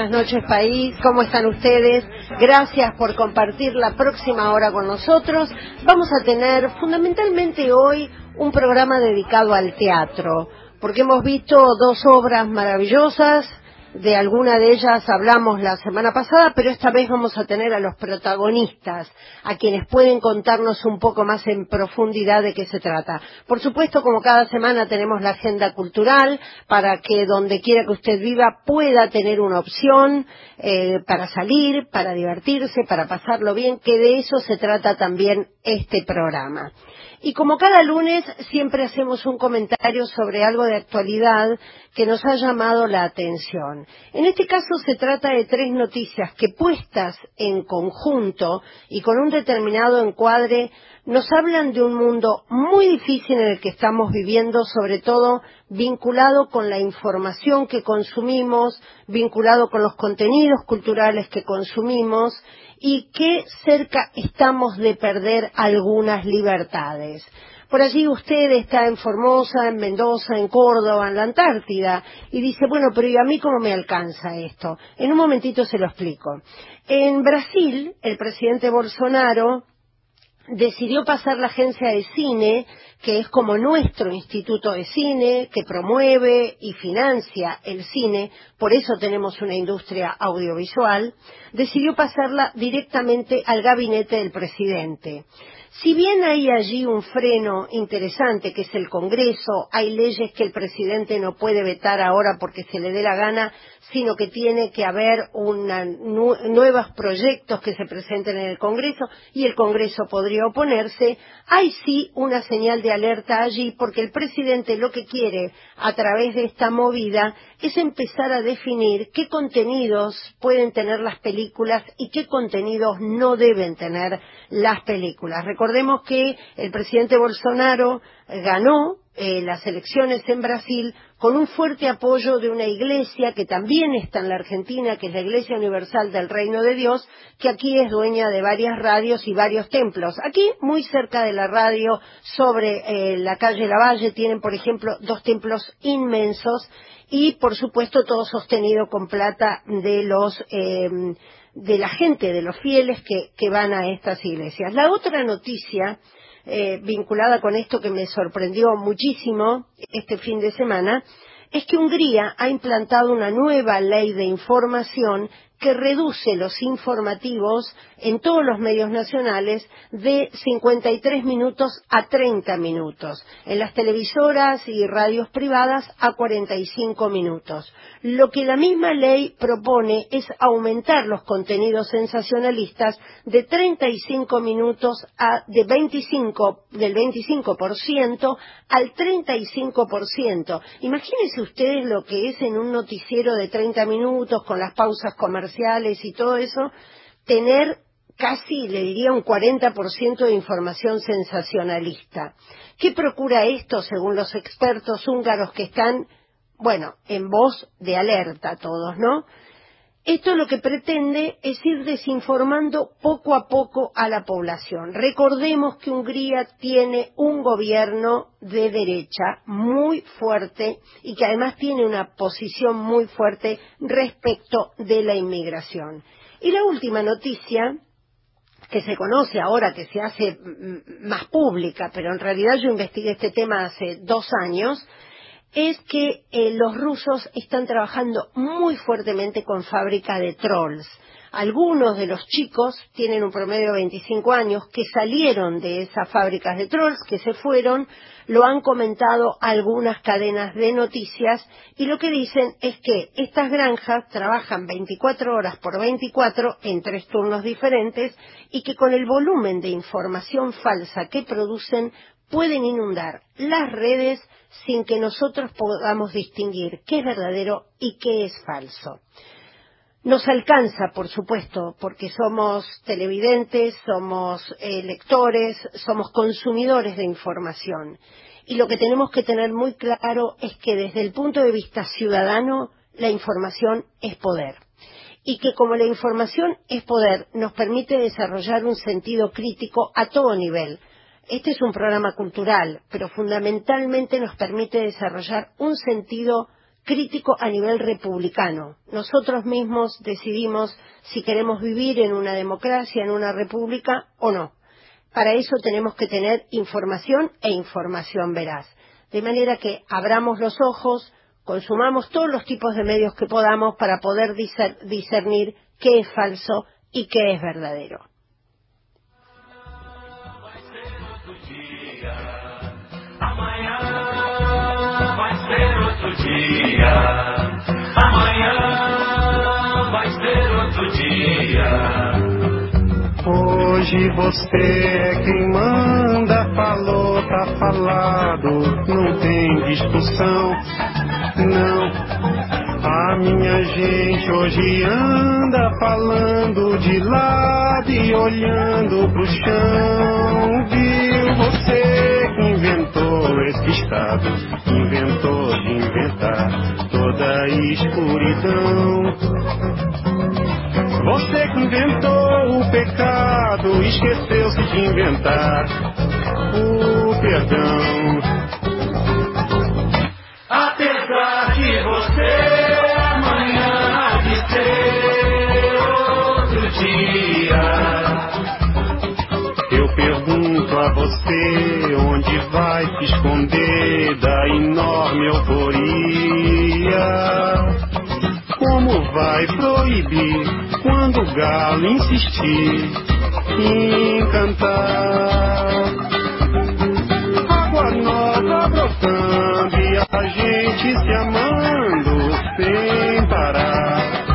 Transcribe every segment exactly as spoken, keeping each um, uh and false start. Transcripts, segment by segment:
buenas noches país, ¿cómo están ustedes? Gracias por compartir la próxima hora con nosotros. Vamos a tener fundamentalmente hoy un programa dedicado al teatro, porque hemos visto dos obras maravillosas. De alguna de ellas hablamos la semana pasada, pero esta vez vamos a tener a los protagonistas, a quienes pueden contarnos un poco más en profundidad de qué se trata. Por supuesto, como cada semana tenemos la agenda cultural, para que donde quiera que usted viva pueda tener una opción eh, para salir, para divertirse, para pasarlo bien, que de eso se trata también este programa. Y como cada lunes siempre hacemos un comentario sobre algo de actualidad que nos ha llamado la atención. En este caso se trata de tres noticias que puestas en conjunto y con un determinado encuadre nos hablan de un mundo muy difícil en el que estamos viviendo, sobre todo vinculado con la información que consumimos, vinculado con los contenidos culturales que consumimos, y que cerca estamos de perder algunas libertades. Por allí usted está en Formosa, en Mendoza, en Córdoba, en la Antártida, y dice, bueno, pero ¿y a mí cómo me alcanza esto? En un momentito se lo explico. En Brasil, el presidente Bolsonaro decidió pasar la agencia de cine, que es como nuestro instituto de cine, que promueve y financia el cine, por eso tenemos una industria audiovisual, decidió pasarla directamente al gabinete del presidente. Si bien hay allí un freno interesante, que es el Congreso, hay leyes que el presidente no puede vetar ahora porque se le dé la gana, sino que tiene que haber una, nu, nuevos proyectos que se presenten en el Congreso y el Congreso podría oponerse. Hay sí una señal de alerta allí, porque el presidente lo que quiere a través de esta movida es empezar a definir qué contenidos pueden tener las películas y qué contenidos no deben tener las películas. Recordemos que el presidente Bolsonaro ganó eh, las elecciones en Brasil con un fuerte apoyo de una iglesia que también está en la Argentina, que es la Iglesia Universal del Reino de Dios, que aquí es dueña de varias radios y varios templos. Aquí, muy cerca de la radio, sobre eh, la calle Lavalle, tienen, por ejemplo, dos templos inmensos y, por supuesto, todo sostenido con plata de los eh, de la gente, de los fieles que, que van a estas iglesias. La otra noticia eh, vinculada con esto que me sorprendió muchísimo este fin de semana es que Hungría ha implantado una nueva ley de información que reduce los informativos en todos los medios nacionales de cincuenta y tres minutos a treinta minutos, en las televisoras y radios privadas a cuarenta y cinco minutos. Lo que la misma ley propone es aumentar los contenidos sensacionalistas de treinta y cinco minutos a de veinticinco, del veinticinco por ciento al treinta y cinco por ciento. Imagínense ustedes lo que es en un noticiero de treinta minutos con las pausas comerciales y todo eso, tener casi, le diría, un cuarenta por ciento de información sensacionalista. ¿Qué procura esto, según los expertos húngaros que están, bueno, en voz de alerta todos, ¿no? Esto lo que pretende es ir desinformando poco a poco a la población. Recordemos que Hungría tiene un gobierno de derecha muy fuerte y que además tiene una posición muy fuerte respecto de la inmigración. Y la última noticia, que se conoce ahora, que se hace más pública, pero en realidad yo investigué este tema hace dos años, es que eh, los rusos están trabajando muy fuertemente con fábrica de trolls. Algunos de los chicos tienen un promedio de veinticinco años que salieron de esas fábricas de trolls, que se fueron, lo han comentado algunas cadenas de noticias y lo que dicen es que estas granjas trabajan veinticuatro horas por veinticuatro en tres turnos diferentes y que con el volumen de información falsa que producen pueden inundar las redes sin que nosotros podamos distinguir qué es verdadero y qué es falso. Nos alcanza, por supuesto, porque somos televidentes, somos eh, lectores, somos consumidores de información. Y lo que tenemos que tener muy claro es que desde el punto de vista ciudadano, la información es poder. Y que como la información es poder, nos permite desarrollar un sentido crítico a todo nivel. Este es un programa cultural, pero fundamentalmente nos permite desarrollar un sentido crítico a nivel republicano. Nosotros mismos decidimos si queremos vivir en una democracia, en una república o no. Para eso tenemos que tener información e información veraz. De manera que abramos los ojos, consumamos todos los tipos de medios que podamos para poder discernir qué es falso y qué es verdadero. Hoje você é quem manda, falou, tá falado, não tem discussão, não. A minha gente hoje anda falando de lado e olhando pro chão, viu? Você que inventou esse estado, inventou de inventar toda a escuridão. Você que inventou o pecado, esqueceu-se de inventar o perdão. Apesar de você amanhã há de ser outro dia, eu pergunto a você onde vai se esconder da enorme euforia. Como vai proibir quando o galo insistir em cantar? Água nova brotando e a gente se amando sem parar.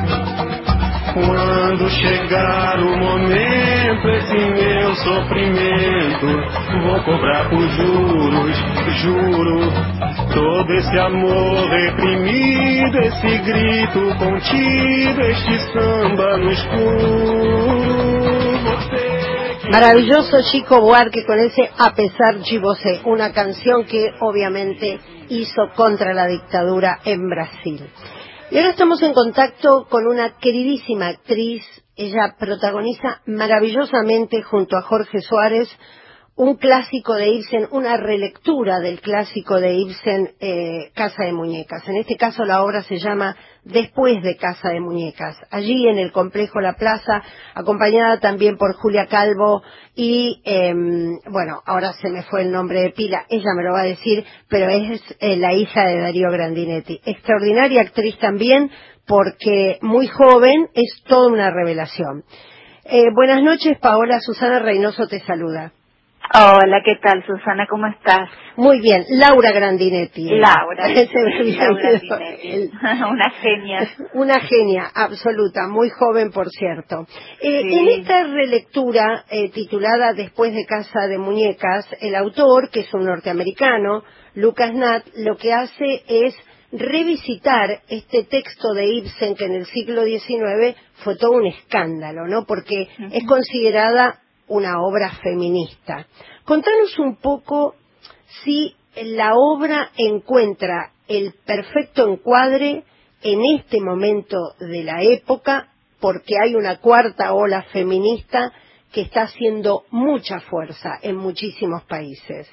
Quando chegar o momento, esse meu sofrimento vou cobrar por juros, juro. Todo esse amor reprimido, esse grito contido, este samba no escuro. Você... Maravilloso Chico Buarque con ese A pesar de você, una canción que obviamente hizo contra la dictadura en Brasil. Y ahora estamos en contacto con una queridísima actriz. Ella protagoniza maravillosamente junto a Jorge Suárez un clásico de Ibsen, una relectura del clásico de Ibsen, eh, Casa de Muñecas. En este caso la obra se llama Después de Casa de Muñecas. Allí en el Complejo La Plaza, acompañada también por Julia Calvo y, eh, bueno, ahora se me fue el nombre de pila, ella me lo va a decir, pero es eh, la hija de Darío Grandinetti. Extraordinaria actriz también, porque muy joven, es toda una revelación. Eh, buenas noches, Paola. Susana Reynoso te saluda. Hola, ¿qué tal, Susana? ¿Cómo estás? Muy bien, Laura Grandinetti. Laura, Se sí, Laura Grandinetti. Una genia. Una genia, absoluta, muy joven, por cierto. Eh, Sí. En esta relectura eh, titulada Después de Casa de Muñecas, el autor, que es un norteamericano, Lucas Natt, lo que hace es revisitar este texto de Ibsen, que en el siglo diecinueve fue todo un escándalo, ¿no? Porque uh-huh. es considerada una obra feminista. Contanos un poco si la obra encuentra el perfecto encuadre en este momento de la época, porque hay una cuarta ola feminista que está haciendo mucha fuerza en muchísimos países.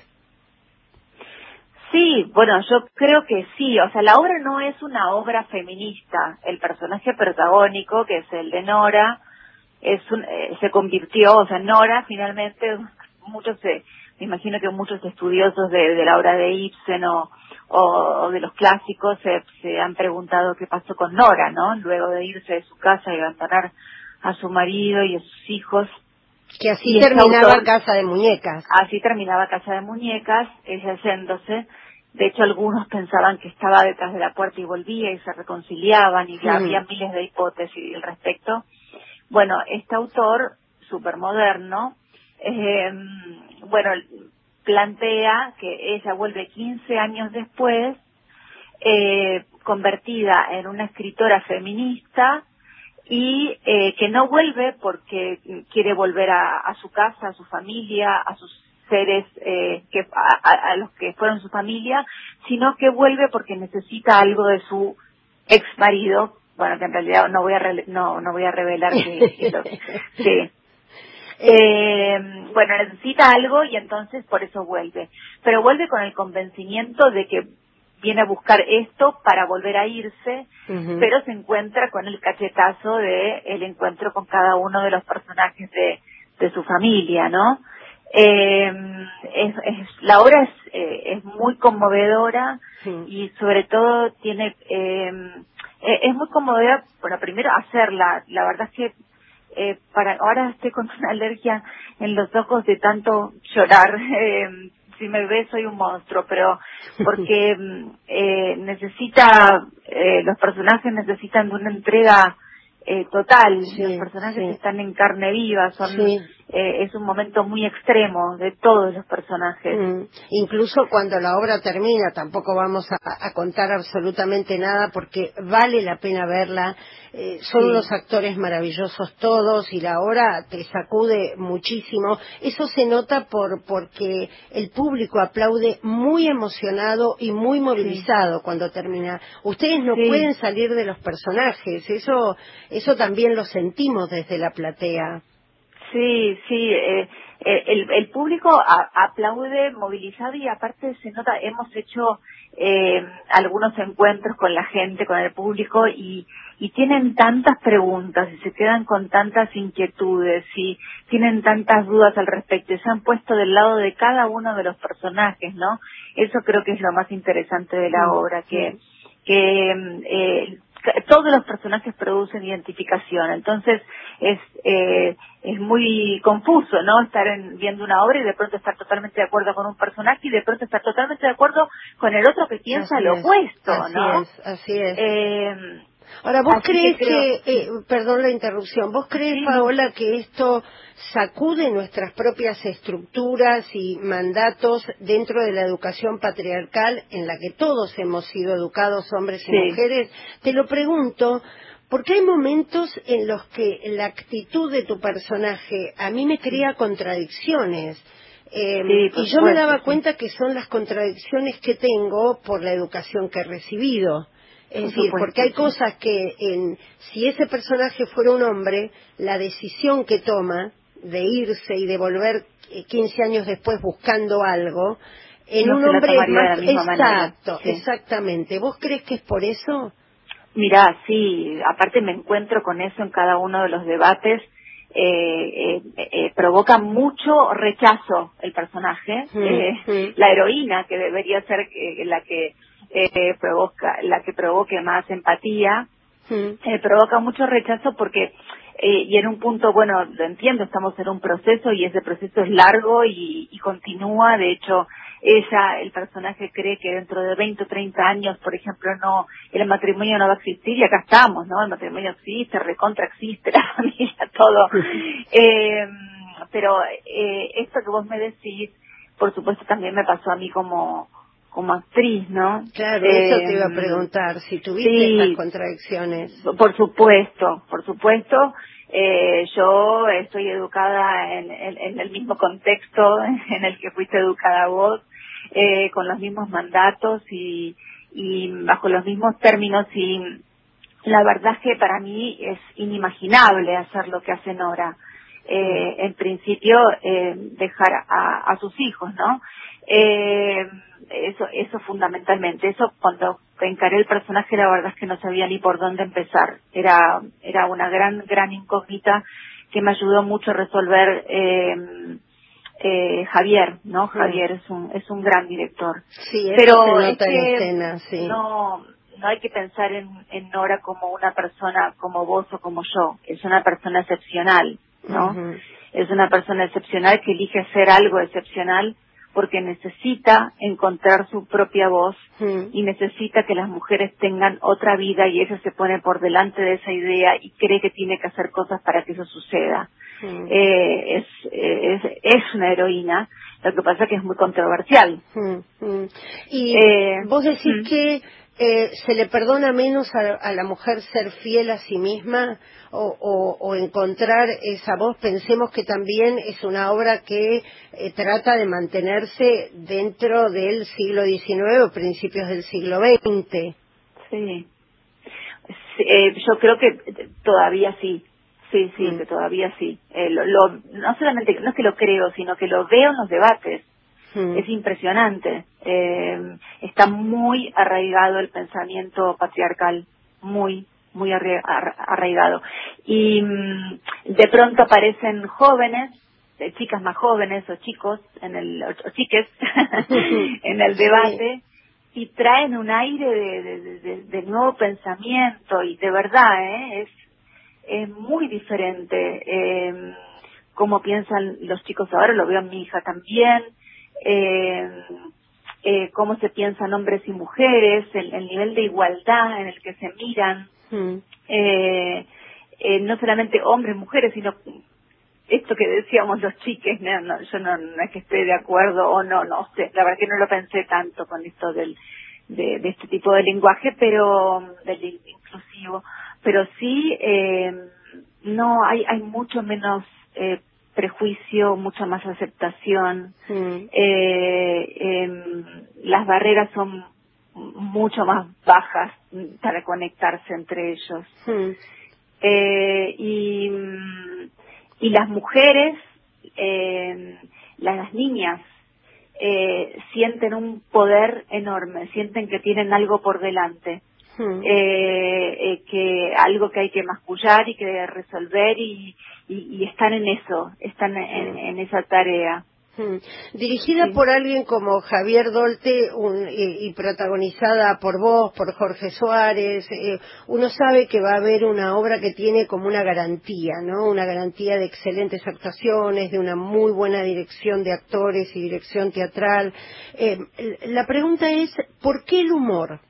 Sí, bueno, yo creo que sí. O sea, la obra no es una obra feminista. El personaje protagónico, que es el de Nora, es un, eh, se convirtió, o sea, Nora finalmente, muchos, eh, me imagino que muchos estudiosos de, de la obra de Ibsen o, o, o de los clásicos se, se han preguntado qué pasó con Nora, ¿no? Luego de irse de su casa y abandonar a su marido y a sus hijos. Que así y terminaba autor, Casa de Muñecas. Así terminaba Casa de Muñecas, ella yéndose. De hecho, algunos pensaban que estaba detrás de la puerta y volvía y se reconciliaban y mm. había miles de hipótesis al respecto. Bueno, este autor, supermoderno, eh, bueno, plantea que ella vuelve quince años después, eh, convertida en una escritora feminista, y eh, que no vuelve porque quiere volver a, a su casa, a su familia, a sus seres eh, que a, a los que fueron su familia, sino que vuelve porque necesita algo de su ex marido. Bueno, que en realidad no voy a re, no no voy a revelar que, que lo, sí. Eh, bueno, necesita algo y entonces por eso vuelve. Pero vuelve con el convencimiento de que viene a buscar esto para volver a irse, uh-huh. pero se encuentra con el cachetazo de el encuentro con cada uno de los personajes de, de su familia, ¿no? Eh, es, es, la obra es, eh, es muy conmovedora sí. y sobre todo tiene eh, es muy conmovedora, bueno, primero hacerla, la verdad es que eh, para ahora estoy con una alergia en los ojos de tanto llorar, eh, si me ves soy un monstruo, pero porque eh, necesita, eh, los personajes necesitan de una entrega eh, total, sí, los personajes sí. están en carne viva, son sí. eh, es un momento muy extremo de todos los personajes. Mm. Incluso cuando la obra termina, tampoco vamos a, a contar absolutamente nada porque vale la pena verla. Eh, son Sí. unos actores maravillosos todos y la obra te sacude muchísimo. Eso se nota por porque el público aplaude muy emocionado y muy movilizado sí. cuando termina. Ustedes no sí. pueden salir de los personajes, eso eso también lo sentimos desde la platea. Sí, sí, eh, eh, el, el público a, aplaude movilizado y aparte se nota, hemos hecho eh, algunos encuentros con la gente, con el público y, y tienen tantas preguntas y se quedan con tantas inquietudes y tienen tantas dudas al respecto y se han puesto del lado de cada uno de los personajes, ¿no? Eso creo que es lo más interesante de la obra, que, que eh, todos los personajes producen identificación, entonces es eh, es muy confuso, ¿no? Estar en, viendo una obra y de pronto estar totalmente de acuerdo con un personaje y de pronto estar totalmente de acuerdo con el otro que piensa así lo es, opuesto, así ¿no? Es, así es. Eh, Ahora, ¿vos crees que, creo, que, eh, perdón la interrupción, vos crees, sí, Paola, que esto sacude nuestras propias estructuras y mandatos dentro de la educación patriarcal en la que todos hemos sido educados, hombres y sí. mujeres? Te lo pregunto porque hay momentos en los que la actitud de tu personaje a mí me crea contradicciones. Eh, sí, y yo supuesto, me daba sí. cuenta que son las contradicciones que tengo por la educación que he recibido. Es Por decir, supuesto, porque hay sí. cosas que, en, si ese personaje fuera un hombre, la decisión que toma de irse y de volver quince años después buscando algo, en no un se la hombre es tomaría de la más misma exacto, manera. Sí. exactamente. ¿Vos crees que es por eso? Mirá, sí, aparte me encuentro con eso en cada uno de los debates. Eh, eh, eh, provoca mucho rechazo el personaje, Mm, eh, mm. la heroína que debería ser eh, la que eh, provoca, la que provoque más empatía, Mm. eh, provoca mucho rechazo porque eh, y en un punto, bueno, lo entiendo, estamos en un proceso y ese proceso es largo y, y continúa. De hecho, ella, el personaje, cree que dentro de veinte o treinta años, por ejemplo, no, el matrimonio no va a existir y acá estamos, ¿no? El matrimonio existe, recontra existe, la familia, todo. eh, pero eh, esto que vos me decís, por supuesto, también me pasó a mí como como actriz, ¿no? Claro, Eh, eso te iba a preguntar, si tuviste sí, estas contradicciones. por supuesto, por supuesto. Eh, yo estoy educada en, en, en el mismo contexto en el que fuiste educada vos, eh, con los mismos mandatos y, y bajo los mismos términos, y la verdad es que para mí es inimaginable hacer lo que hace Nora. Eh, en principio, eh, dejar a, a sus hijos, ¿no? Eh, eso, eso fundamentalmente. Eso, cuando encaré el personaje, la verdad es que no sabía ni por dónde empezar. Era, era una gran, gran incógnita que me ayudó mucho a resolver eh, eh, Javier, ¿no? Javier es un, es un gran director. Sí, eso Pero se nota es que en escena, sí. no, no hay que pensar en, en Nora como una persona como vos o como yo. Es una persona excepcional, ¿no? Uh-huh. Es una persona excepcional que elige hacer algo excepcional porque necesita encontrar su propia voz uh-huh. y necesita que las mujeres tengan otra vida, y ella se pone por delante de esa idea y cree que tiene que hacer cosas para que eso suceda. Uh-huh. Eh, es, es, es una heroína, lo que pasa es que es muy controversial. Uh-huh. Y Eh, vos decís mm. que eh, se le perdona menos a, a la mujer ser fiel a sí misma o, o, o encontrar esa voz. Pensemos que también es una obra que eh, trata de mantenerse dentro del siglo diecinueve o principios del siglo veinte. Sí, sí eh, yo creo que todavía sí, sí, sí, Mm. que todavía sí. Eh, lo, lo, no solamente, no es que lo creo, sino que lo veo en los debates. Mm. Es impresionante. Eh, está muy arraigado el pensamiento patriarcal, muy, muy arraigado. Y mm, de pronto aparecen jóvenes, chicas más jóvenes o chicos, en el, o chiques, en el debate, sí. Y traen un aire de, de, de, de nuevo pensamiento, y de verdad, ¿eh? es, es muy diferente eh, cómo piensan los chicos ahora, lo veo en mi hija también, eh, eh, cómo se piensan hombres y mujeres, el, el nivel de igualdad en el que se miran, mm. eh, eh, no solamente hombres y mujeres, sino esto que decíamos los chiques, no, no, yo no, no es que esté de acuerdo o no, no sé, la verdad que no lo pensé tanto con esto del de, de este tipo de lenguaje, pero del inclusivo, pero sí eh, no hay hay mucho menos eh, prejuicio, mucha más aceptación, mm. eh, eh, las barreras son mucho más bajas para conectarse entre ellos, mm. eh, y y las mujeres, eh, las niñas, eh, sienten un poder enorme, sienten que tienen algo por delante, hmm. eh, eh, que algo que hay que mascullar y que resolver, y, y, y están en eso, están en, hmm. en esa tarea. Hmm. Dirigida sí. por alguien como Javier Dolte un, y, y protagonizada por vos, por Jorge Suárez, eh, uno sabe que va a haber una obra que tiene como una garantía, ¿no? Una garantía de excelentes actuaciones, de una muy buena dirección de actores y dirección teatral. Eh, la pregunta es, ¿por qué el humor?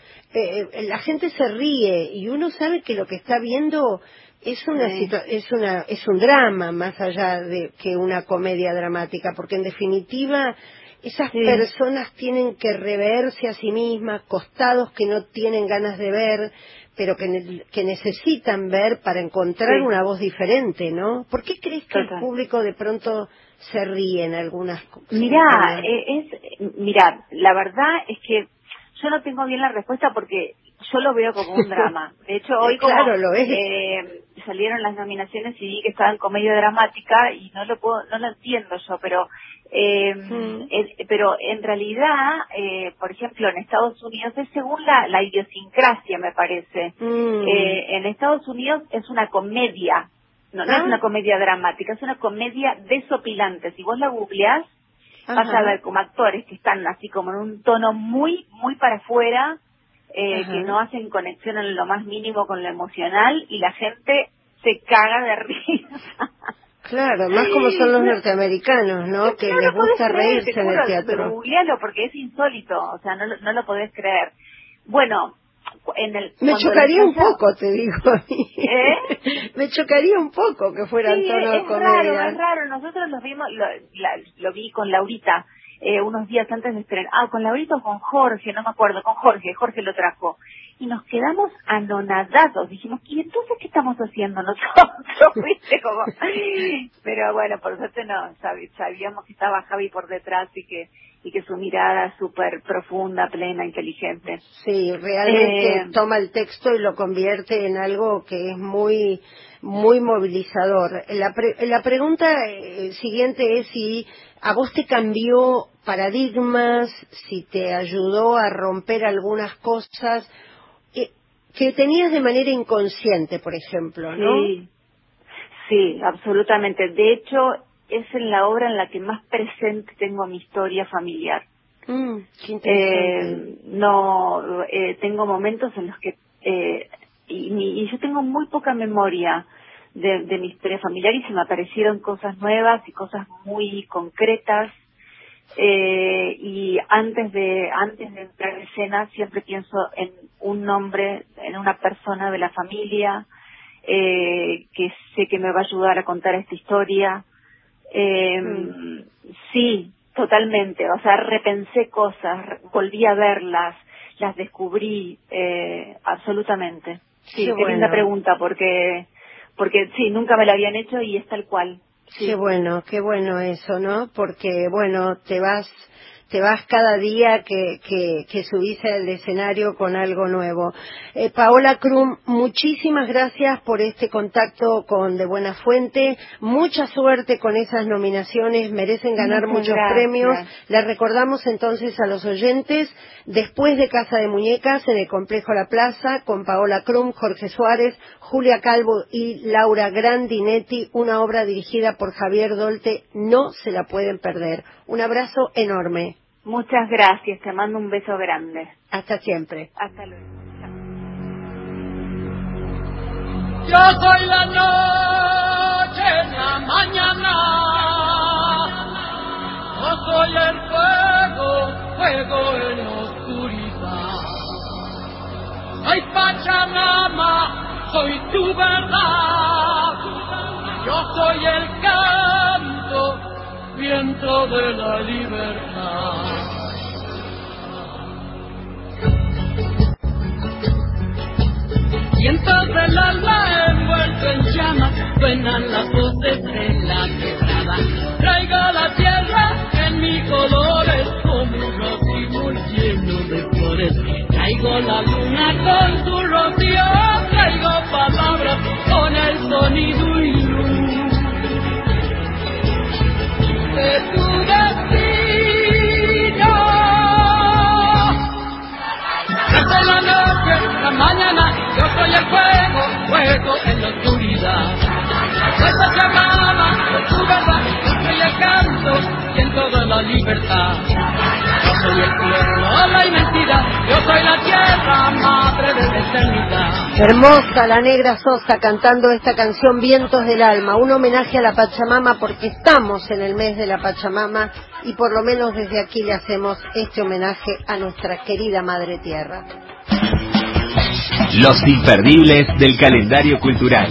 Eh, la gente se ríe y uno sabe que lo que está viendo es una sí. situa- es una es un drama más allá de que una comedia dramática, porque en definitiva esas sí. personas tienen que reverse a sí mismas, costados que no tienen ganas de ver, pero que, ne- que necesitan ver para encontrar sí. una voz diferente, ¿no? ¿Por qué crees que Total. el público de pronto se ríe en algunas cosas? Mirá, eh, es, mirá, la verdad es que yo no tengo bien la respuesta porque yo lo veo como un drama. De hecho, hoy como claro, lo es. Eh, salieron las nominaciones y vi que estaba en comedia dramática y no lo puedo, no lo entiendo yo, pero eh, mm. eh, pero en realidad, eh, por ejemplo, en Estados Unidos es según la, la idiosincrasia, me parece. Mm. Eh, en Estados Unidos es una comedia, no, no ¿Ah? es una comedia dramática, es una comedia desopilante. Si vos la googleás, Ajá. vas a ver como actores que están así como en un tono muy, muy para afuera, eh, que no hacen conexión en lo más mínimo con lo emocional, y la gente se caga de risa. Claro, más como son los norteamericanos, ¿no? Que no les gusta creer, reírse en el teatro. Googlealo porque es insólito, o sea, no, no lo podés creer. Bueno, en el, me chocaría un poco, te digo a mí. ¿Eh? Me chocaría un poco que fuera sí, en tono de es comedia. Raro, es raro. Nosotros lo vimos, lo, la, lo vi con Laurita eh, unos días antes de estrenar. Ah, con Laurita o con Jorge, no me acuerdo, con Jorge, Jorge lo trajo. Y nos quedamos anonadados. Dijimos, ¿y entonces qué estamos haciendo nosotros? ¿Viste? Como... Pero bueno, por suerte no, sab- sabíamos que estaba Javi por detrás y que y que su mirada súper profunda, plena, inteligente. Sí, realmente eh, toma el texto y lo convierte en algo que es muy muy movilizador. La, pre- la pregunta eh, siguiente es si a vos te cambió paradigmas, si te ayudó a romper algunas cosas eh, que tenías de manera inconsciente, por ejemplo, ¿no? Sí, sí, absolutamente. De hecho, es en la obra en la que más presente tengo mi historia familiar. Mm, qué interesante. Eh, no, eh, tengo momentos en los que, eh, y, mi- y yo tengo muy poca memoria de, de mi historia familiar, y se me aparecieron cosas nuevas y cosas muy concretas. Eh, y antes de antes de entrar en escena siempre pienso en un nombre, en una persona de la familia eh, que sé que me va a ayudar a contar esta historia. Eh, mm. Sí, totalmente. O sea, repensé cosas, volví a verlas, las descubrí, eh, absolutamente. Sí, qué, qué bueno. Linda pregunta, porque porque sí, nunca me la habían hecho y es tal cual. Sí. Qué bueno, qué bueno eso, ¿no? Porque, bueno, te vas te vas cada día que, que, que subís al escenario con algo nuevo. Eh, Paola Krum, muchísimas gracias por este contacto con De Buena Fuente, mucha suerte con esas nominaciones, merecen ganar Muchas muchos gracias. premios. Les recordamos entonces a los oyentes, después de Casa de Muñecas, en el Complejo La Plaza, con Paola Krum, Jorge Suárez, Julia Calvo y Laura Grandinetti, una obra dirigida por Javier Dolte, no se la pueden perder. Un abrazo enorme. Muchas gracias, te mando un beso grande. Hasta siempre. Hasta luego. Yo soy la noche en la mañana, yo soy el fuego, fuego en la oscuridad. Ay, Pachamama, soy tu verdad, yo soy el canto, viento de la libertad. Vientos del alma envuelto en llamas, suenan las voces de la quebrada. Traigo la tierra en mis colores, como un racimo lleno de flores. Traigo la luna con su rocío, traigo palabras con el sonido y luz de tu destino. Yo soy la noche, la mañana, yo soy el fuego, fuego en la oscuridad. Soy Pachamama, soy tu verdad, yo soy el canto, viento de la libertad. Yo soy el cielo, la inmensidad, yo soy la tierra, madre de la eternidad. Hermosa la Negra Sosa cantando esta canción Vientos del Alma, un homenaje a la Pachamama porque estamos en el mes de la Pachamama y por lo menos desde aquí le hacemos este homenaje a nuestra querida Madre Tierra. Los imperdibles del calendario cultural.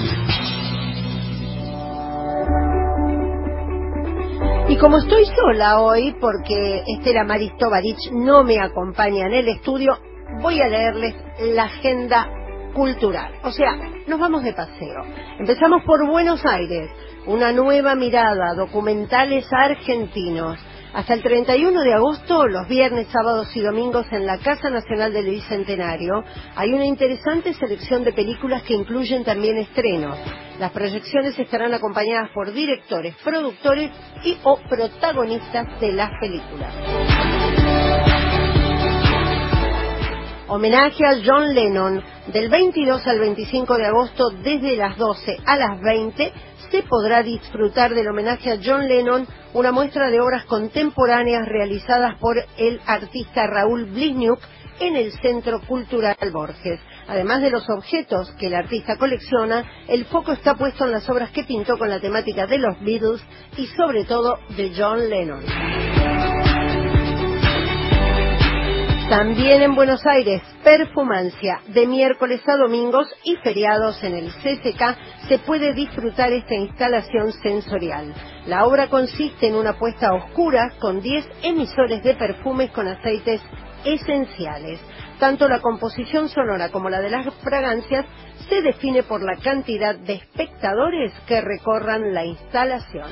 Y como estoy sola hoy, porque Estela Maris Tovarich no me acompaña en el estudio, voy a leerles la agenda cultural. O sea, nos vamos de paseo. Empezamos por Buenos Aires, una nueva mirada, documentales argentinos. Hasta el treinta y uno de agosto, los viernes, sábados y domingos en la Casa Nacional del Bicentenario, hay una interesante selección de películas que incluyen también estrenos. Las proyecciones estarán acompañadas por directores, productores y o protagonistas de las películas. Homenaje a John Lennon, del veintidós al veinticinco de agosto, desde las doce a las veinte, se podrá disfrutar del homenaje a John Lennon, una muestra de obras contemporáneas realizadas por el artista Raúl Blizniuk en el Centro Cultural Borges. Además de los objetos que el artista colecciona, el foco está puesto en las obras que pintó con la temática de los Beatles y sobre todo de John Lennon. También en Buenos Aires, Perfumancia, de miércoles a domingos y feriados en el C C K, se puede disfrutar esta instalación sensorial. La obra consiste en una puesta a oscuras con diez emisores de perfumes con aceites esenciales. Tanto la composición sonora como la de las fragancias se define por la cantidad de espectadores que recorran la instalación.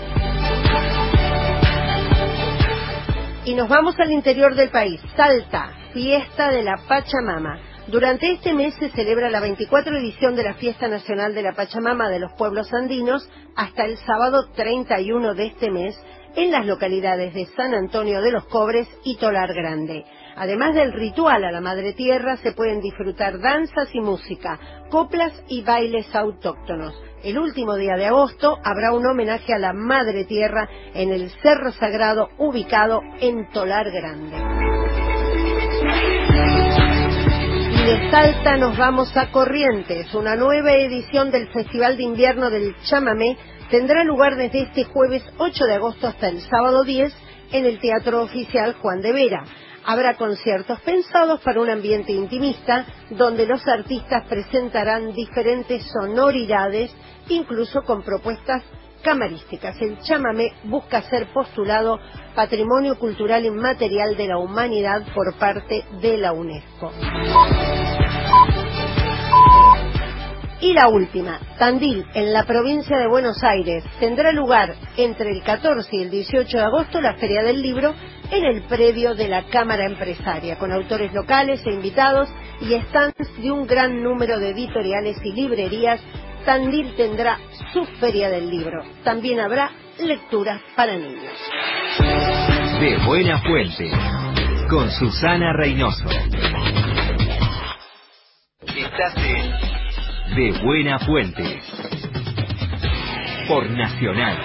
Y nos vamos al interior del país, Salta, fiesta de la Pachamama. Durante este mes se celebra la veinticuatrava edición de la Fiesta Nacional de la Pachamama de los Pueblos Andinos hasta el sábado treinta y uno de este mes en las localidades de San Antonio de los Cobres y Tolar Grande. Además del ritual a la Madre Tierra, se pueden disfrutar danzas y música, coplas y bailes autóctonos. El último día de agosto habrá un homenaje a la Madre Tierra en el Cerro Sagrado ubicado en Tolar Grande. Y de Salta nos vamos a Corrientes. Una nueva edición del Festival de Invierno del Chamamé tendrá lugar desde este jueves ocho de agosto hasta el sábado diez en el Teatro Oficial Juan de Vera. Habrá conciertos pensados para un ambiente intimista, donde los artistas presentarán diferentes sonoridades, incluso con propuestas camarísticas. El chamamé busca ser postulado Patrimonio Cultural Inmaterial de la Humanidad por parte de la UNESCO. Y la última, Tandil, en la provincia de Buenos Aires, tendrá lugar entre el catorce y el dieciocho de agosto la Feria del Libro en el predio de la Cámara Empresaria, con autores locales e invitados y stands de un gran número de editoriales y librerías. Tandil tendrá su Feria del Libro. También habrá lecturas para niños. De Buena Fuente, con Susana Reynoso. Estás en De Buena Fuente, por Nacional.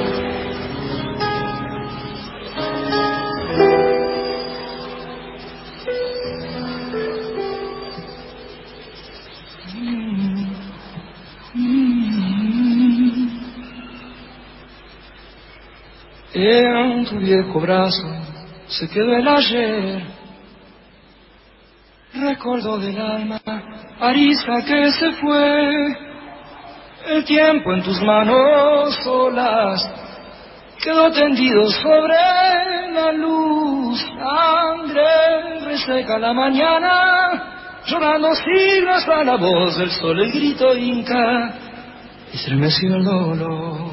En tu viejo brazo se quedó el ayer, recuerdo del alma arisca que se fue. El tiempo en tus manos solas quedó tendido sobre la luz. Sangre reseca la mañana, llorando siglos a la voz del sol. El grito inca estremeció el dolor.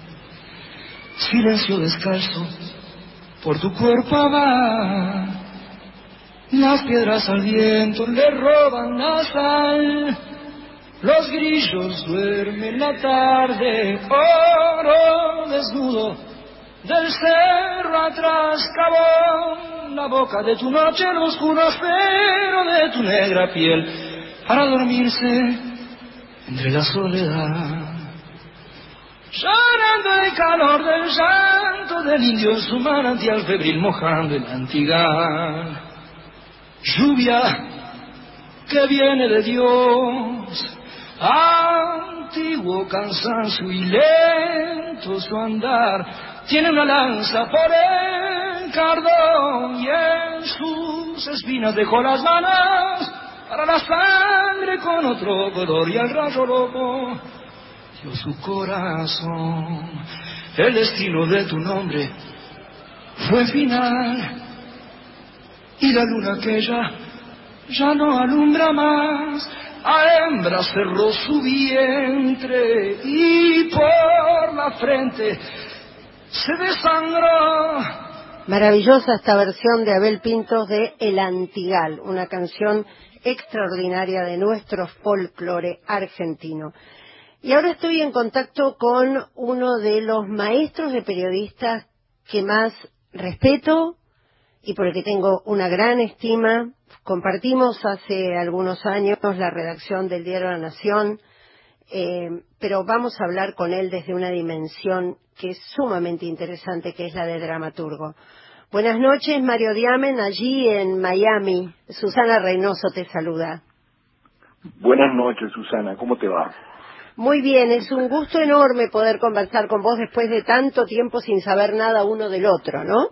Silencio descalzo por tu cuerpo va. Las piedras al viento le roban la sal. Los grillos duermen la tarde. Oro desnudo del cerro atrás. Cavó la boca de tu noche, el oscuro acero de tu negra piel, para dormirse entre la soledad. Llorando el calor del llanto del indio en su manantial febril, mojando el antigal. Lluvia que viene de Dios, antiguo cansancio y lento su andar. Tiene una lanza por el cardón y en sus espinas dejó las manos para la sangre con otro color. Y al rayo loco su corazón. El destino de tu nombre fue final, y la luna aquella ya no alumbra más. A hembra cerró su vientre y por la frente se desangró. Maravillosa esta versión de Abel Pintos de El Antigal, una canción extraordinaria de nuestro folclore argentino. Y ahora estoy en contacto con uno de los maestros de periodistas que más respeto y por el que tengo una gran estima. Compartimos hace algunos años la redacción del Diario La Nación, eh, pero vamos a hablar con él desde una dimensión que es sumamente interesante, que es la de dramaturgo. Buenas noches, Mario Diamen, allí en Miami. Susana Reynoso te saluda. Buenas noches, Susana, ¿cómo te va? Muy bien, es un gusto enorme poder conversar con vos después de tanto tiempo sin saber nada uno del otro, ¿no?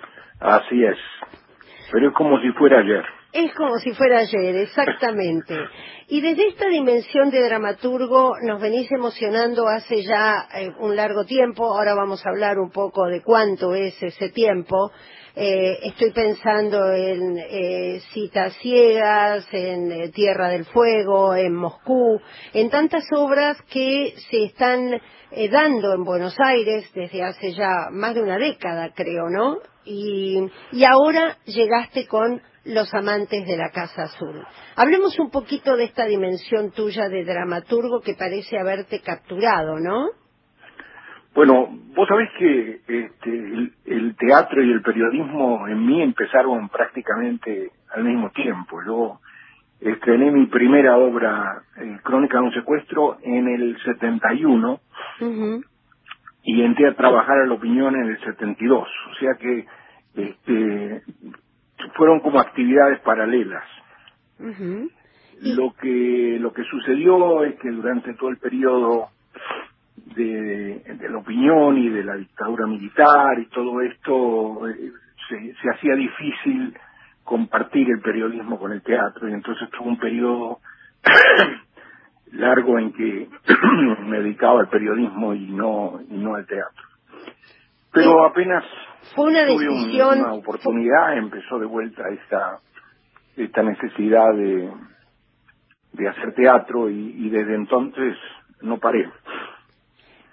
Así es, pero es como si fuera ayer. Es como si fuera ayer, exactamente. Y desde esta dimensión de dramaturgo nos venís emocionando hace ya eh, un largo tiempo. Ahora vamos a hablar un poco de cuánto es ese tiempo. Eh, estoy pensando en eh, Citas Ciegas, en eh, Tierra del Fuego, en Moscú, en tantas obras que se están eh, dando en Buenos Aires desde hace ya más de una década, creo, ¿no? Y, y ahora llegaste con Los Amantes de la Casa Azul. Hablemos un poquito de esta dimensión tuya de dramaturgo que parece haberte capturado, ¿no? Bueno, vos sabés que este, el, el teatro y el periodismo en mí empezaron prácticamente al mismo tiempo. Yo estrené mi primera obra, eh, Crónica de un secuestro, en el setenta y uno, uh-huh. y entré a trabajar a La Opinión en el setenta y dos. O sea que este, fueron como actividades paralelas. Uh-huh. Y... Lo que lo que sucedió es que durante todo el periodo de, de La Opinión y de la dictadura militar y todo esto, eh, se, se hacía difícil compartir el periodismo con el teatro, y entonces tuvo un periodo largo en que me dedicaba al periodismo y no y no al teatro. Pero apenas fue una tuve decisión, un, una oportunidad, fue... empezó de vuelta esta esta necesidad de de hacer teatro y, y desde entonces no paré.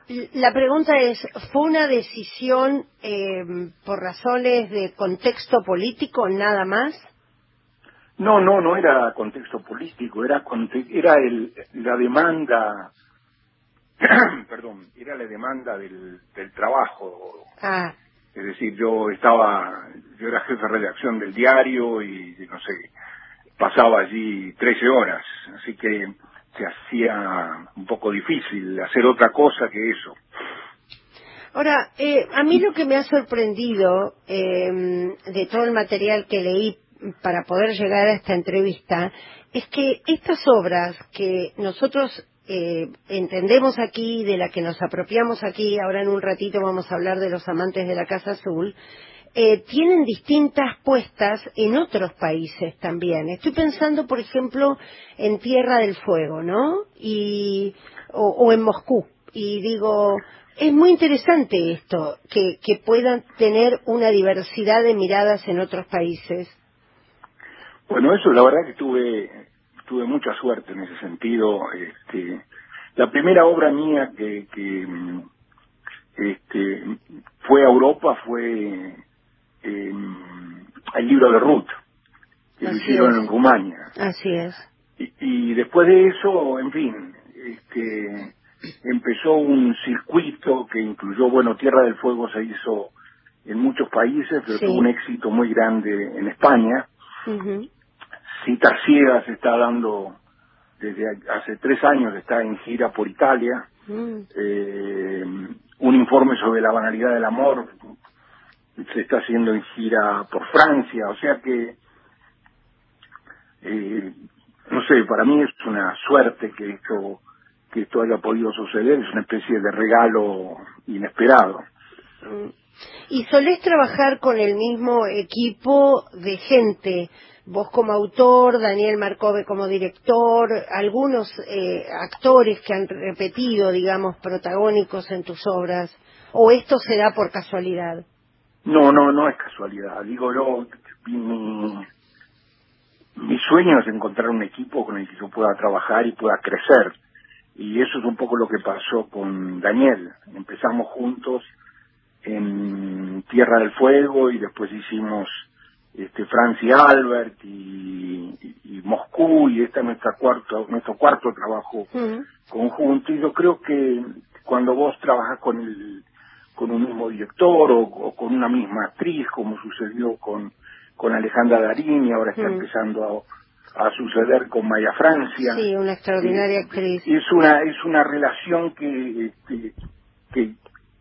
La pregunta es, ¿fue una decisión eh, por razones de contexto político nada más? No, no, no era contexto político, era conte- era el, la demanda, perdón, era la demanda del, del trabajo. Ah. Es decir, yo estaba, yo era jefe de redacción del diario y, no sé, pasaba allí trece horas, así que se hacía un poco difícil hacer otra cosa que eso. Ahora, eh, a mí lo que me ha sorprendido eh, de todo el material que leí para poder llegar a esta entrevista es que estas obras que nosotros eh, entendemos aquí, de la que nos apropiamos aquí, ahora en un ratito vamos a hablar de Los amantes de la Casa Azul, eh, tienen distintas puestas en otros países también. Estoy pensando, por ejemplo, en Tierra del Fuego, ¿no? Y o, o en Moscú. Y digo, es muy interesante esto, que, que puedan tener una diversidad de miradas en otros países. Bueno, eso la verdad que tuve tuve mucha suerte en ese sentido. Este, la primera obra mía que, que este, fue a Europa fue eh, el libro de Ruth, que lo hicieron en Rumania. Así es. Y, y después de eso, en fin, este, empezó un circuito que incluyó, bueno, Tierra del Fuego se hizo en muchos países, pero sí. tuvo un éxito muy grande en España. Uh-huh. Citas Ciegas está dando, desde hace tres años está en gira por Italia. Uh-huh. Eh, un informe sobre la banalidad del amor se está haciendo en gira por Francia, o sea que, eh, no sé, para mí es una suerte que esto, que esto haya podido suceder, es una especie de regalo inesperado. Uh-huh. ¿Y solés trabajar con el mismo equipo de gente? Vos como autor, Daniel Marcove como director, algunos eh, actores que han repetido, digamos, protagónicos en tus obras, ¿o esto se da por casualidad? No, no, no es casualidad. Digo, yo, mi, mi sueño es encontrar un equipo con el que yo pueda trabajar y pueda crecer. Y eso es un poco lo que pasó con Daniel. Empezamos juntos en Tierra del Fuego y después hicimos este Franz y Albert y, y, y Moscú, y este es nuestra cuarto, nuestro cuarto trabajo uh-huh. conjunto. Y yo creo que cuando vos trabajas con el con un mismo director o, o con una misma actriz, como sucedió con con Alejandra Darín y ahora está uh-huh. empezando a, a suceder con Maya Francia. Sí, una extraordinaria eh, actriz. Es una es una relación que este, que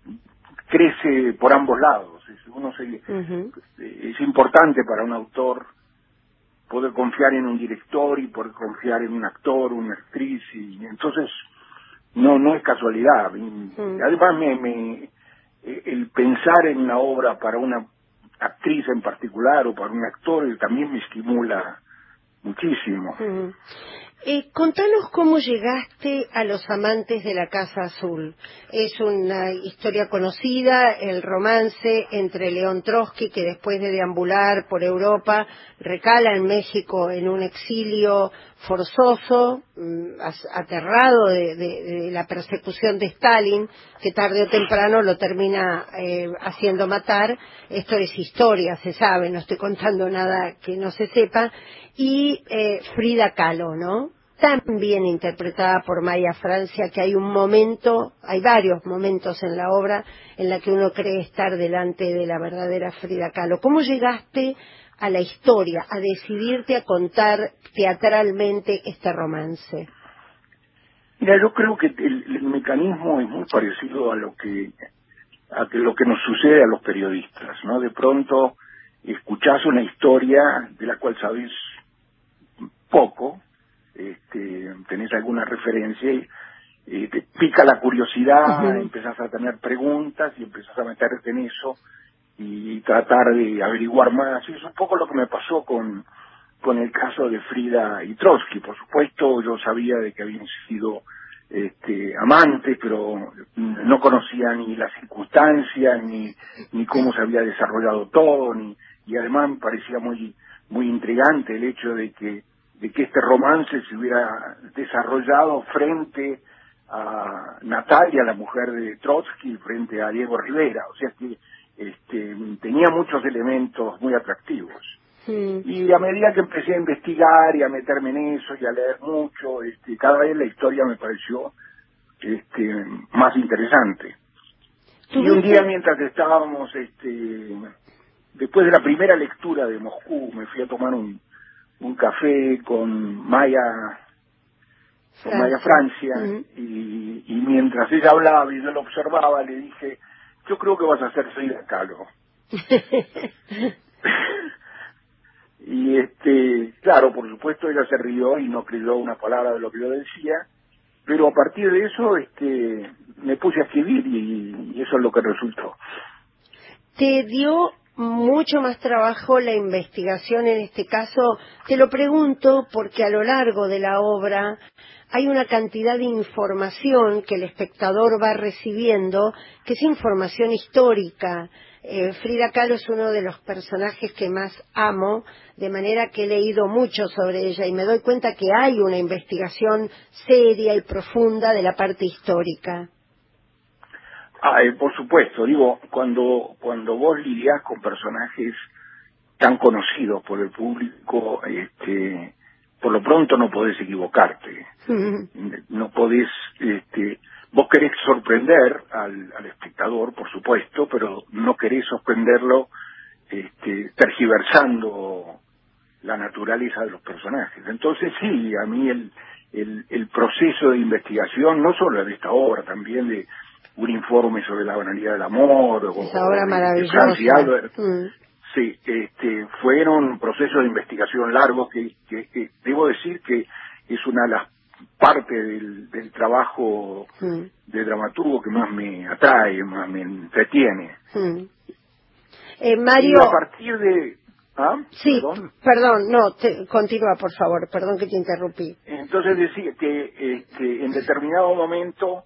crece por ambos lados. Uno se, uh-huh. es importante para un autor poder confiar en un director y poder confiar en un actor, una actriz, y entonces no no es casualidad. Uh-huh. Además, me, me, el pensar en una obra para una actriz en particular o para un actor también me estimula muchísimo. Uh-huh. Eh, contanos cómo llegaste a Los amantes de la Casa Azul. Es una historia conocida, el romance entre León Trotsky, que después de deambular por Europa, recala en México en un exilio forzoso, aterrado de, de, de la persecución de Stalin, que tarde o temprano lo termina eh, haciendo matar. Esto es historia, se sabe, no estoy contando nada que no se sepa. Y eh, Frida Kahlo, ¿no? Tan bien interpretada por Maya Francia, que hay un momento, hay varios momentos en la obra en la que uno cree estar delante de la verdadera Frida Kahlo. ¿Cómo llegaste a la historia, a decidirte a contar teatralmente este romance? Mira, yo creo que el, el mecanismo es muy parecido a lo que a que lo que nos sucede a los periodistas, ¿no? De pronto escuchás una historia de la cual sabés poco, este, tenés alguna referencia y eh, te pica la curiosidad, uh-huh. empezás a tener preguntas y empezás a meterte en eso y tratar de averiguar más. Y es un poco lo que me pasó con con el caso de Frida y Trotsky. Por supuesto, yo sabía de que habían sido este, amantes, pero no conocía ni las circunstancias, ni ni cómo se había desarrollado todo, ni y además me parecía muy muy intrigante el hecho de que de que este romance se hubiera desarrollado frente a Natalia, la mujer de Trotsky, frente a Diego Rivera. O sea que este, tenía muchos elementos muy atractivos. Mm. Y a medida que empecé a investigar y a meterme en eso y a leer mucho, este, cada vez la historia me pareció este, más interesante. Y un día, mientras estábamos, este, después de la primera lectura de Moscú, me fui a tomar un, un café con Maya, con Maya Francia, uh-huh. y, y mientras ella hablaba y yo lo observaba, le dije, yo creo que vas a ser Frida Kahlo. Y este, claro, por supuesto ella se rió y no creyó una palabra de lo que yo decía, pero a partir de eso este, me puse a escribir y, y eso es lo que resultó. ¿Te dio mucho más trabajo la investigación en este caso? Te lo pregunto porque a lo largo de la obra hay una cantidad de información que el espectador va recibiendo, que es información histórica. Eh, Frida Kahlo es uno de los personajes que más amo, de manera que he leído mucho sobre ella y me doy cuenta que hay una investigación seria y profunda de la parte histórica. Ah, eh, por supuesto, digo, cuando cuando vos lidiás con personajes tan conocidos por el público, este, por lo pronto no podés equivocarte, uh-huh. no podés, este, vos querés sorprender al, al espectador, por supuesto, pero no querés sorprenderlo este, tergiversando la naturaleza de los personajes. Entonces sí, a mí el, el, el proceso de investigación, no solo de esta obra, también de un informe sobre la banalidad del amor, o, esa obra o maravillosa. De Franz y Albert, mm. sí, este, fueron procesos de investigación largos que, que, que debo decir que es una de las partes del, del trabajo mm. de dramaturgo que más me atrae, más me entretiene. Mm. Eh, Mario, y a partir de... ¿Ah? Sí, perdón, perdón no, te, continúa por favor, perdón que te interrumpí. Entonces decía que este, en determinado momento,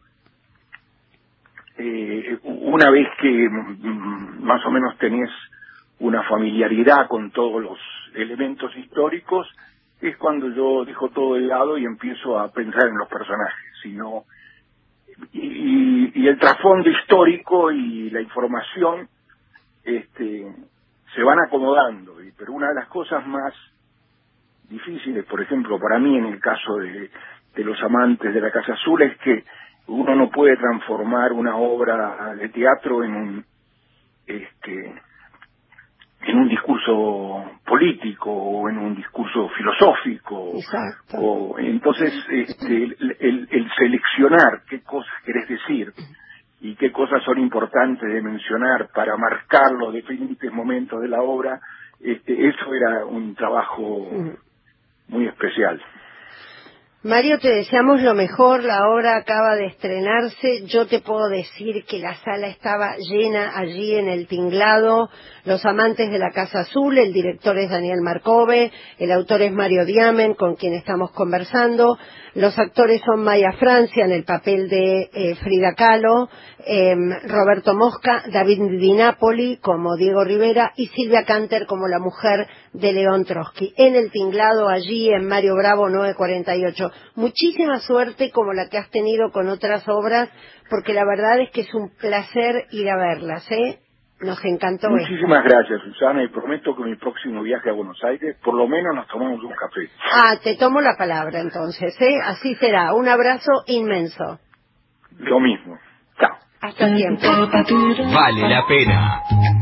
eh, una vez que mm, más o menos tenés una familiaridad con todos los elementos históricos, es cuando yo dejo todo de lado y empiezo a pensar en los personajes, sino y, y, y el trasfondo histórico y la información este, se van acomodando, pero una de las cosas más difíciles, por ejemplo, para mí en el caso de, de Los amantes de la Casa Azul, es que uno no puede transformar una obra de teatro en un este en un discurso político o en un discurso filosófico. Exacto. O entonces este, el, el, el seleccionar qué cosas querés decir y qué cosas son importantes de mencionar para marcar los diferentes momentos de la obra, este, eso era un trabajo muy especial. Mario, te deseamos lo mejor, la obra acaba de estrenarse, yo te puedo decir que la sala estaba llena allí en el tinglado, Los amantes de la Casa Azul, el director es Daniel Marcove, el autor es Mario Diamen, con quien estamos conversando, los actores son Maya Francia en el papel de eh, Frida Kahlo, eh, Roberto Mosca, David Di Napoli como Diego Rivera y Silvia Canter como la mujer de León Trotsky, en el tinglado allí en Mario Bravo nueve cuarenta y ocho. Muchísima suerte como la que has tenido con otras obras, porque la verdad es que es un placer ir a verlas, ¿eh? Nos encantó. Muchísimas esta. gracias, Susana, y prometo que mi próximo viaje a Buenos Aires, por lo menos nos tomamos un café. Ah, te tomo la palabra entonces, ¿eh? Así será. Un abrazo inmenso. Lo mismo. Chao. Hasta siempre. Vale la pena.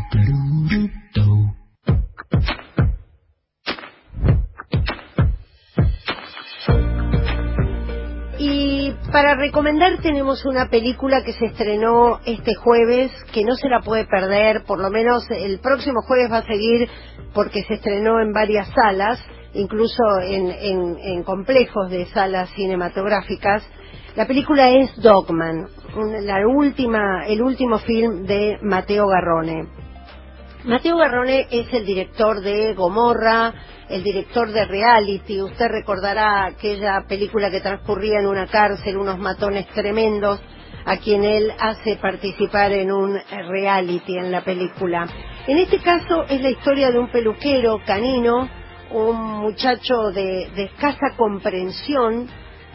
Y para recomendar tenemos una película que se estrenó este jueves, que no se la puede perder, por lo menos el próximo jueves va a seguir porque se estrenó en varias salas, incluso en, en, en complejos de salas cinematográficas. La película es Dogman, la última, el último film de Matteo Garrone. Matteo Garrone es el director de Gomorra, el director de Reality. Usted recordará aquella película que transcurría en una cárcel, unos matones tremendos, a quien él hace participar en un reality en la película. En este caso es la historia de un peluquero canino, un muchacho de, de escasa comprensión,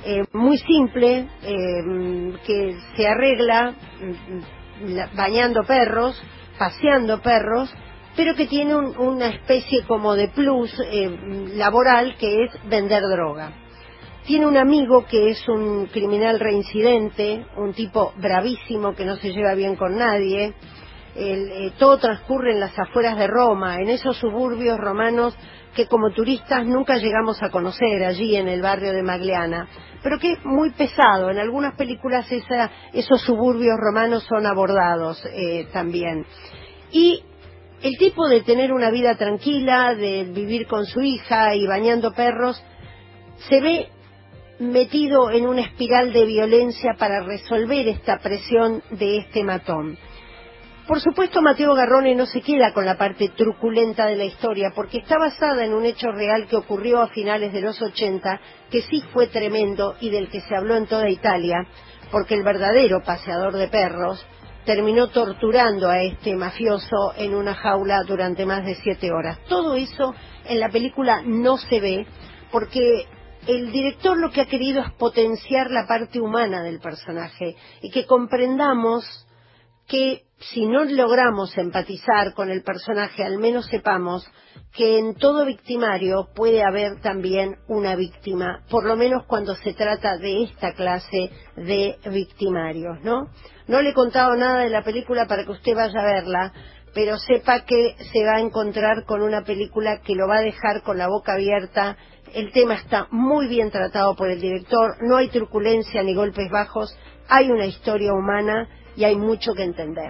eh, muy simple, eh, que se arregla bañando perros, paseando perros, pero que tiene un, una especie como de plus eh, laboral, que es vender droga. Tiene un amigo que es un criminal reincidente, un tipo bravísimo que no se lleva bien con nadie. El, eh, todo transcurre en las afueras de Roma, en esos suburbios romanos que como turistas nunca llegamos a conocer, allí en el barrio de Magliana, pero que es muy pesado. En algunas películas esa, esos suburbios romanos son abordados eh, también. Y el tipo, de tener una vida tranquila, de vivir con su hija y bañando perros, se ve metido en una espiral de violencia para resolver esta presión de este matón. Por supuesto, Matteo Garrone no se queda con la parte truculenta de la historia, porque está basada en un hecho real que ocurrió a finales de los ochenta, que sí fue tremendo y del que se habló en toda Italia, porque el verdadero paseador de perros terminó torturando a este mafioso en una jaula durante más de siete horas. Todo eso en la película no se ve, porque el director lo que ha querido es potenciar la parte humana del personaje y que comprendamos que si no logramos empatizar con el personaje, al menos sepamos que en todo victimario puede haber también una víctima, por lo menos cuando se trata de esta clase de victimarios, ¿no? No le he contado nada de la película para que usted vaya a verla, pero sepa que se va a encontrar con una película que lo va a dejar con la boca abierta. El tema está muy bien tratado por el director, no hay truculencia ni golpes bajos, hay una historia humana y hay mucho que entender.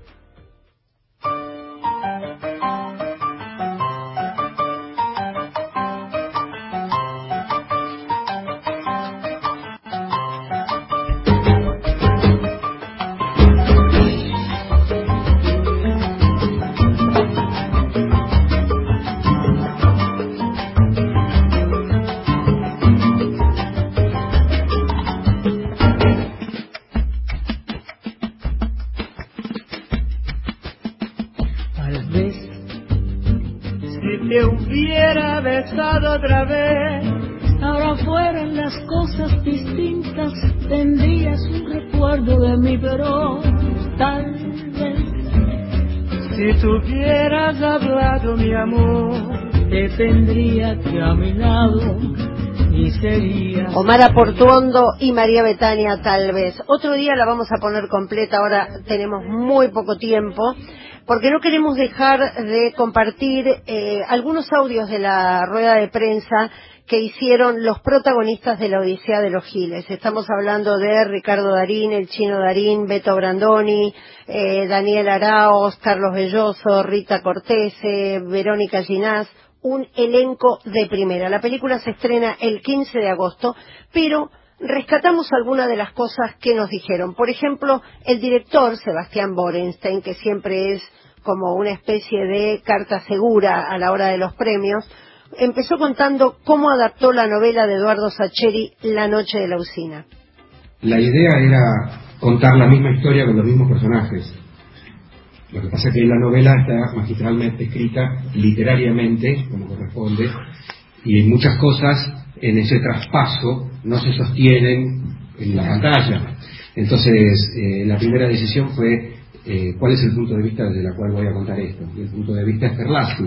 Otra vez, ahora fueran las cosas distintas, tendrías un recuerdo de mí, pero tal vez si tú hubieras hablado, mi amor, te tendría que a mi lado y sería Omar Portuondo y María Betania, tal vez. Otro día la vamos a poner completa, ahora tenemos muy poco tiempo, porque no queremos dejar de compartir eh, algunos audios de la rueda de prensa que hicieron los protagonistas de la Odisea de los Giles. Estamos hablando de Ricardo Darín, el Chino Darín, Beto Brandoni, eh, Daniel Araoz, Carlos Belloso, Rita Cortese, Verónica Ginás, un elenco de primera. La película se estrena el quince de agosto, pero rescatamos algunas de las cosas que nos dijeron. Por ejemplo, el director, Sebastián Borenstein, que siempre es como una especie de carta segura a la hora de los premios, empezó contando cómo adaptó la novela de Eduardo Sacheri, La noche de la usina. La idea era contar la misma historia con los mismos personajes. Lo que pasa es que la novela está magistralmente escrita, literariamente, como corresponde, y muchas cosas en ese traspaso no se sostienen en la pantalla. Entonces, eh, la primera decisión fue eh, cuál es el punto de vista desde el cual voy a contar esto. Y el punto de vista es Ferlazzi.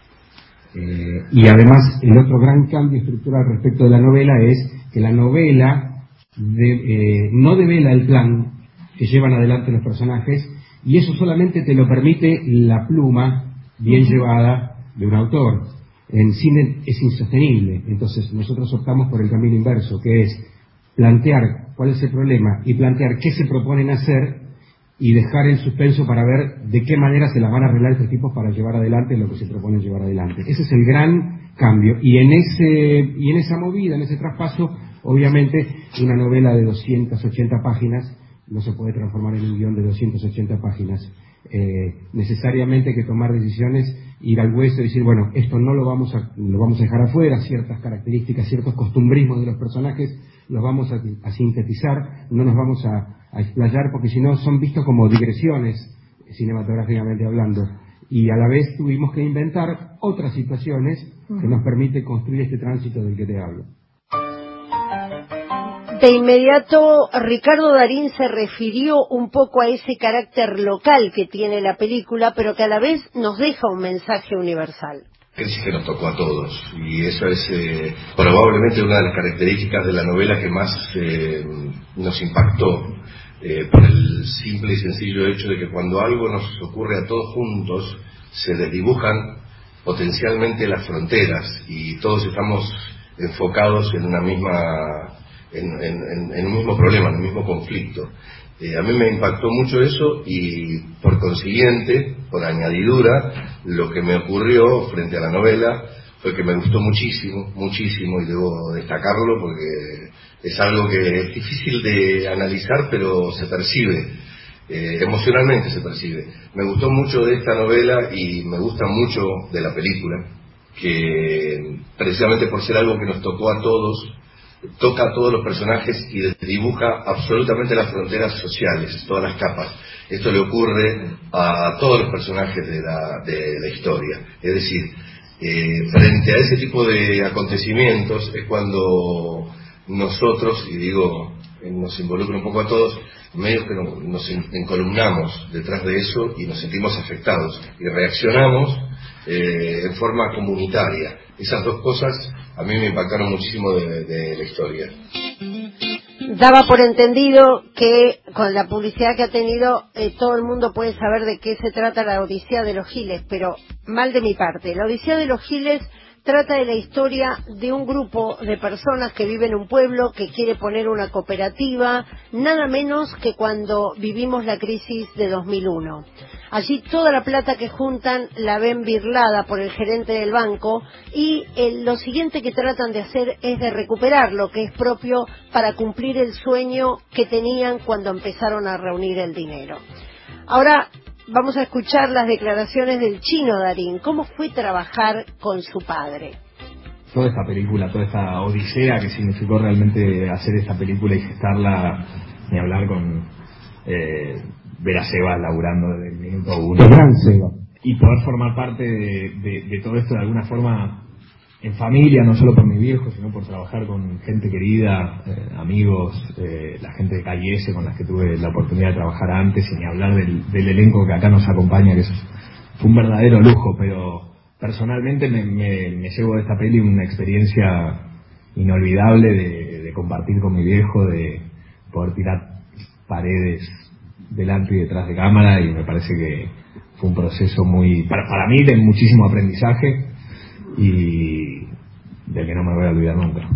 Eh, y además, el otro gran cambio estructural respecto de la novela es que la novela de, eh, no devela el plan que llevan adelante los personajes, y eso solamente te lo permite la pluma bien llevada de un autor. En cine es insostenible, entonces nosotros optamos por el camino inverso, que es plantear cuál es el problema y plantear qué se proponen hacer y dejar el suspenso para ver de qué manera se las van a arreglar estos tipos para llevar adelante lo que se proponen llevar adelante. Ese es el gran cambio, y en ese y en esa movida, en ese traspaso, obviamente una novela de doscientas ochenta páginas no se puede transformar en un guión de doscientas ochenta páginas. Eh, necesariamente hay que tomar decisiones, ir al hueso y decir, bueno, esto no lo vamos a lo vamos a dejar afuera, ciertas características, ciertos costumbrismos de los personajes los vamos a, a sintetizar, no nos vamos a, a explayar, porque si no son vistos como digresiones cinematográficamente hablando, y a la vez tuvimos que inventar otras situaciones que nos permiten construir este tránsito del que te hablo. De inmediato, Ricardo Darín se refirió un poco a ese carácter local que tiene la película, pero que a la vez nos deja un mensaje universal. Crisis que nos tocó a todos, y eso es eh, probablemente una de las características de la novela que más eh, nos impactó, eh, por el simple y sencillo hecho de que cuando algo nos ocurre a todos juntos, se desdibujan potencialmente las fronteras, y todos estamos enfocados en una misma, en, en, en un mismo problema, en un mismo conflicto. Eh, a mí me impactó mucho eso, y por consiguiente, por añadidura, lo que me ocurrió frente a la novela fue que me gustó muchísimo, muchísimo, y debo destacarlo porque es algo que es difícil de analizar, pero se percibe, eh, emocionalmente se percibe. Me gustó mucho de esta novela y me gusta mucho de la película, que precisamente por ser algo que nos tocó a todos, toca a todos los personajes y dibuja absolutamente las fronteras sociales, todas las capas. Esto le ocurre a todos los personajes de la, de la historia. Es decir, eh, frente a ese tipo de acontecimientos es cuando nosotros, y digo, nos involucra un poco a todos, medio que nos encolumnamos detrás de eso y nos sentimos afectados y reaccionamos eh, en forma comunitaria. Esas dos cosas a mí me impactaron muchísimo de, de la historia. Daba por entendido que con la publicidad que ha tenido eh, todo el mundo puede saber de qué se trata la Odisea de los Giles, pero mal de mi parte. La Odisea de los Giles trata de la historia de un grupo de personas que vive en un pueblo que quiere poner una cooperativa, nada menos que cuando vivimos la crisis de dos mil uno. Allí toda la plata que juntan la ven birlada por el gerente del banco, y eh, lo siguiente que tratan de hacer es de recuperar lo que es propio para cumplir el sueño que tenían cuando empezaron a reunir el dinero. Ahora vamos a escuchar las declaraciones del Chino Darín. ¿Cómo fue trabajar con su padre? Toda esta película, toda esta odisea que significó realmente hacer esta película y gestarla, ni hablar con eh, ver a Seba laburando desde el minuto uno. El gran Seba. Y poder formar parte de, de, de todo esto de alguna forma en familia, no solo por mi viejo, sino por trabajar con gente querida, eh, amigos, eh, la gente de Calle S con las que tuve la oportunidad de trabajar antes, y ni hablar del, del elenco que acá nos acompaña, que es, fue un verdadero lujo. Pero personalmente me, me, me llevo de esta peli una experiencia inolvidable de, de compartir con mi viejo, de poder tirar paredes delante y detrás de cámara, y me parece que fue un proceso muy, para, para mí, de muchísimo aprendizaje y de que no me voy a olvidar nunca.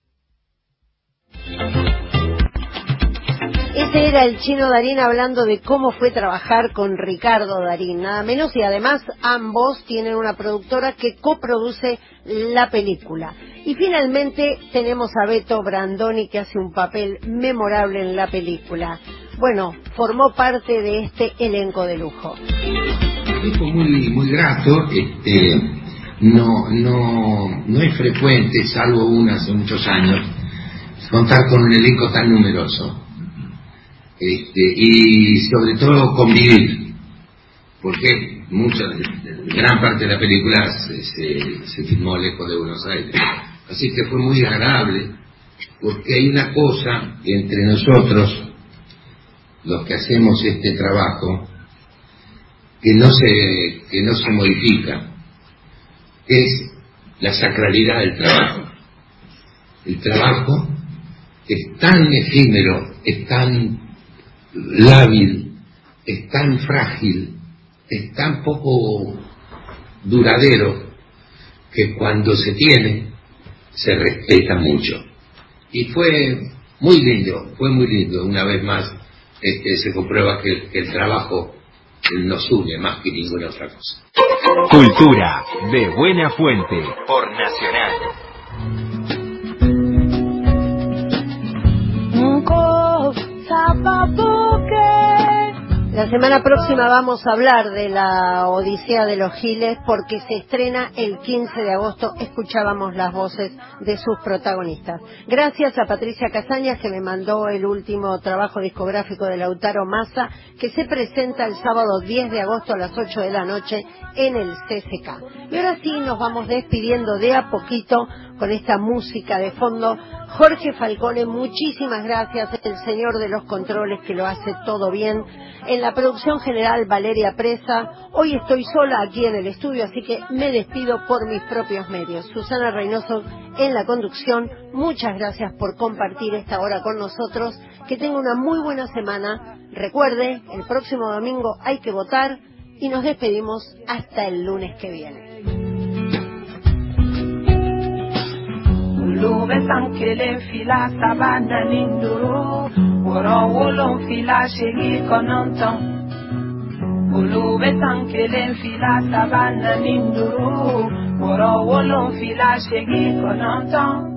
Ese era el Chino Darín hablando de cómo fue trabajar con Ricardo Darín, nada menos, y además ambos tienen una productora que coproduce la película. Y finalmente tenemos a Beto Brandoni, que hace un papel memorable en la película. Bueno, formó parte de este elenco de lujo. Fue muy, muy grato. Este, no, no, no es frecuente, salvo una hace muchos años, contar con un elenco tan numeroso. Este, y sobre todo convivir, porque mucha, gran parte de la película se, se, se filmó lejos de Buenos Aires, así que fue muy agradable, porque hay una cosa entre nosotros, los que hacemos este trabajo, que no se, que no se modifica, que es la sacralidad del trabajo. El trabajo es tan efímero, es tan lábil, es tan frágil, es tan poco duradero, que cuando se tiene se respeta mucho. Y fue muy lindo, fue muy lindo. Una vez más este, se comprueba que, que el trabajo nos une más que ninguna otra cosa. Cultura de buena fuente por Nacional. La semana próxima vamos a hablar de la Odisea de los Giles porque se estrena el quince de agosto. Escuchábamos las voces de sus protagonistas. Gracias a Patricia Casañas, que me mandó el último trabajo discográfico de Lautaro Massa, que se presenta el sábado diez de agosto a las ocho de la noche en el C C K. Y ahora sí nos vamos despidiendo de a poquito con esta música de fondo. Jorge Falcone, muchísimas gracias, el señor de los controles que lo hace todo bien. En la producción general, Valeria Presa. Hoy estoy sola aquí en el estudio, así que me despido por mis propios medios. Susana Reynoso en la conducción. Muchas gracias por compartir esta hora con nosotros. Que tenga una muy buena semana. Recuerde, el próximo domingo hay que votar y nos despedimos hasta el lunes que viene. Lube sankele fila sabana ninduru Woro wolon fila shegi kononton Lube sankele fila sabana ninduru Woro wolon fila shegi kononton